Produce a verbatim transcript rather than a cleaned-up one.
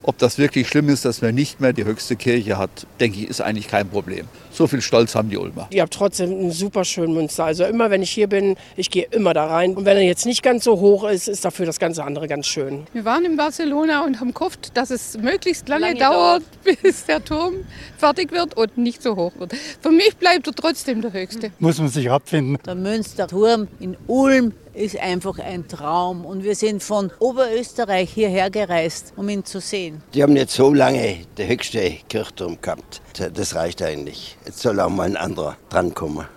Ob das wirklich schlimm ist, dass man nicht mehr die höchste Kirche hat, denke ich, ist eigentlich kein Problem. So viel Stolz haben die Ulmer. Ich habe trotzdem einen super schönen Münster. Also immer, wenn ich hier bin, ich gehe immer da rein. Und wenn er jetzt nicht ganz so hoch ist, ist dafür das ganze andere ganz schön. Wir waren in Barcelona und haben gehofft, dass es möglichst lange, Lange dauert, bis der Turm fertig wird und nicht so hoch wird. Für mich bleibt er trotzdem der höchste. Muss man sich abfinden. Der Münsterturm in Ulm ist einfach ein Traum. Und wir sind von Oberösterreich hierher gereist, um ihn zu sehen. Die haben jetzt so lange den höchsten Kirchturm gehabt. Das reicht eigentlich. Jetzt soll auch mal ein anderer drankommen.